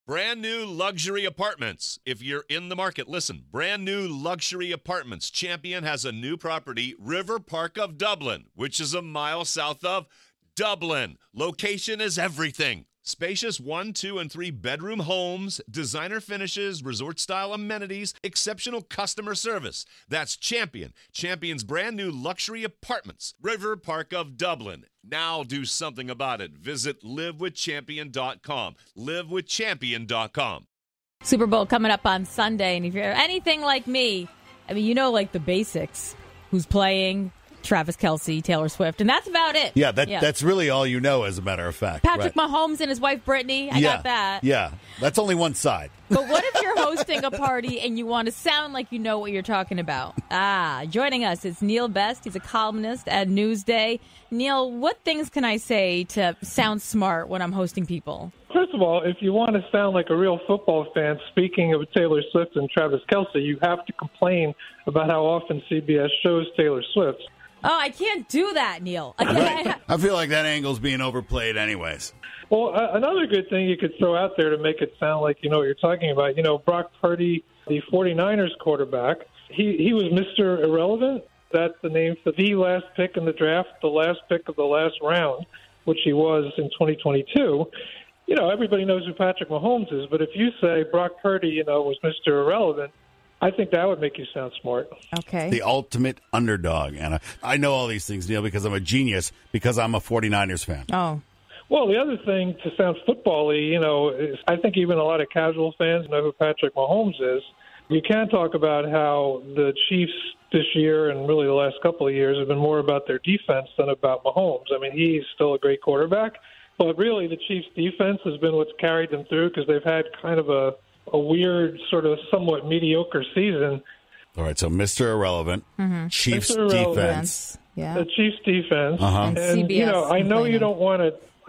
Brand new luxury apartments. If you're in the market, listen. Brand new luxury apartments. Champion has a new property, River Park of Dublin, which is a mile south of Dublin. Location is everything. Spacious 1, 2, and 3 bedroom homes, designer finishes, resort-style amenities, exceptional customer service. That's Champion. Champion's brand new luxury apartments, River Park of Dublin. Now do something about it. Visit livewithchampion.com. Livewithchampion.com. Super Bowl coming up on Sunday, and if you're anything like me, I mean, you know, like the basics. Who's playing? Travis Kelce, Taylor Swift, and that's about it. Yeah, that's really all you know, as a matter of fact. Patrick Mahomes and his wife Brittany. I got that. Yeah, that's only one side. But what if you're hosting a party and you want to sound like you know what you're talking about? Joining us is Neil Best. He's a columnist at Newsday. Neil, what things can I say to sound smart when I'm hosting people? First of all, if you want to sound like a real football fan, speaking of Taylor Swift and Travis Kelce, you have to complain about how often CBS shows Taylor Swift. Oh, I can't do that, Neil. I feel like that angle's being overplayed anyways. Well, another good thing you could throw out there to make it sound like you know what you're talking about, Brock Purdy, the 49ers quarterback, he was Mr. Irrelevant. That's the name for the last pick in the draft, the last pick of the last round, which he was in 2022. Everybody knows who Patrick Mahomes is, but if you say Brock Purdy, was Mr. Irrelevant, I think that would make you sound smart. Okay. The ultimate underdog, Anna. I know all these things, Neil, because I'm a genius, because I'm a 49ers fan. Oh. Well, the other thing to sound football-y, is I think even a lot of casual fans know who Patrick Mahomes is. You can talk about how the Chiefs this year and really the last couple of years have been more about their defense than about Mahomes. I mean, he's still a great quarterback, but really the Chiefs' defense has been what's carried them through because they've had kind of a weird, sort of somewhat mediocre season. All right, so Mr. Irrelevant, Chiefs defense. Yeah. The Chiefs defense. And CBS I know you don't want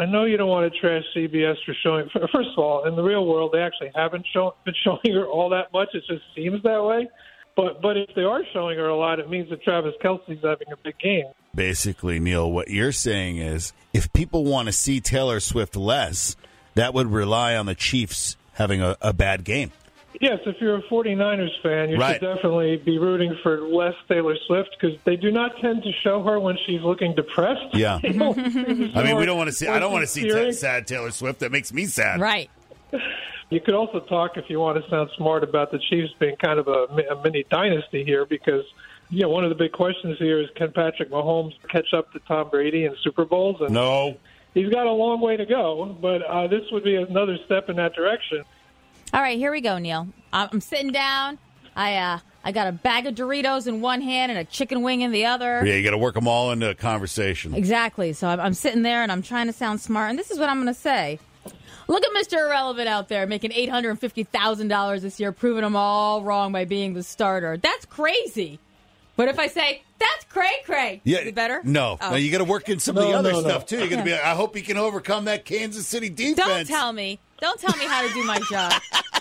to trash CBS for showing. First of all, in the real world, they actually haven't been showing her all that much. It just seems that way. But if they are showing her a lot, it means that Travis Kelce's having a big game. Basically, Neil, what you're saying is if people want to see Taylor Swift less, that would rely on the Chiefs having a bad game. Yes, if you're a 49ers fan, you should definitely be rooting for less Taylor Swift because they do not tend to show her when she's looking depressed. Yeah. I mean, we don't want to see. I don't want to see sad Taylor Swift. That makes me sad. Right. You could also talk, if you want to sound smart, about the Chiefs being kind of a mini dynasty here because, one of the big questions here is can Patrick Mahomes catch up to Tom Brady in Super Bowls? And no. He's got a long way to go, but this would be another step in that direction. All right, here we go, Neil. I'm sitting down. I got a bag of Doritos in one hand and a chicken wing in the other. Yeah, you got to work them all into a conversation. Exactly. So I'm sitting there and I'm trying to sound smart, and this is what I'm going to say. Look at Mr. Irrelevant out there making $850,000 this year, proving them all wrong by being the starter. That's crazy. But if I say, that's cray-cray, is it better? No. Oh. No, you got to work in some of the other stuff, too. You're going to be like, I hope he can overcome that Kansas City defense. Don't tell me how to do my job.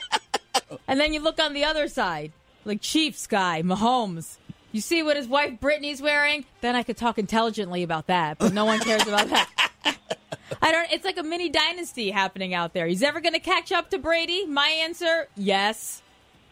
And then you look on the other side, like Chiefs guy, Mahomes. You see what his wife Brittany's wearing? Then I could talk intelligently about that, but no one cares about that. It's like a mini dynasty happening out there. He's ever going to catch up to Brady? My answer, yes.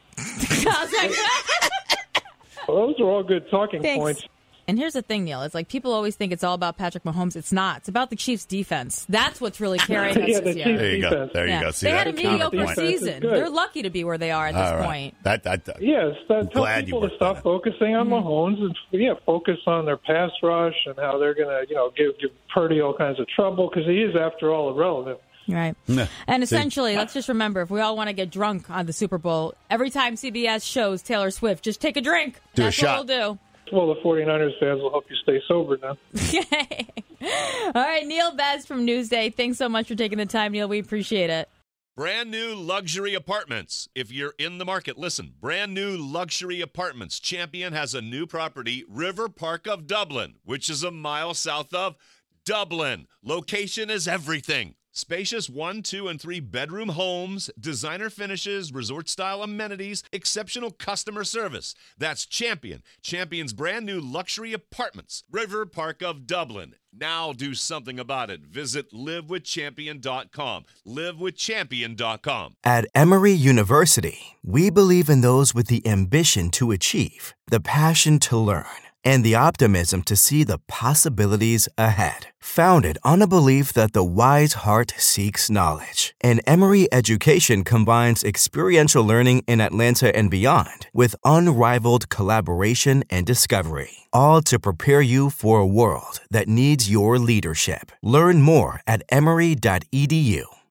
Well, those are all good talking points. And here's the thing, Neil. It's like people always think it's all about Patrick Mahomes. It's not. It's about the Chiefs' defense. That's what's really carrying us this year. There you go. There you go. See, they had a mediocre season. They're lucky to be where they are at this point. Tell people to stop focusing on Mahomes and focus on their pass rush and how they're going to give Purdy all kinds of trouble because he is, after all, irrelevant. Right. And essentially, let's just remember, if we all want to get drunk on the Super Bowl, every time CBS shows Taylor Swift, just take a drink. That's a shot. What we'll do. Well, the 49ers fans will help you stay sober now. All right, Neil Best from Newsday. Thanks so much for taking the time, Neil. We appreciate it. Brand new luxury apartments. If you're in the market, listen. Brand new luxury apartments. Champion has a new property, River Park of Dublin, which is a mile south of Dublin. Location is everything. Spacious 1, 2, and 3 bedroom homes, designer finishes, resort-style amenities, exceptional customer service. That's Champion. Champion's brand new luxury apartments. River Park of Dublin. Now do something about it. Visit livewithchampion.com. livewithchampion.com. At Emory University, we believe in those with the ambition to achieve, the passion to learn, and the optimism to see the possibilities ahead. Founded on a belief that the wise heart seeks knowledge, and Emory education combines experiential learning in Atlanta and beyond with unrivaled collaboration and discovery, all to prepare you for a world that needs your leadership. Learn more at emory.edu.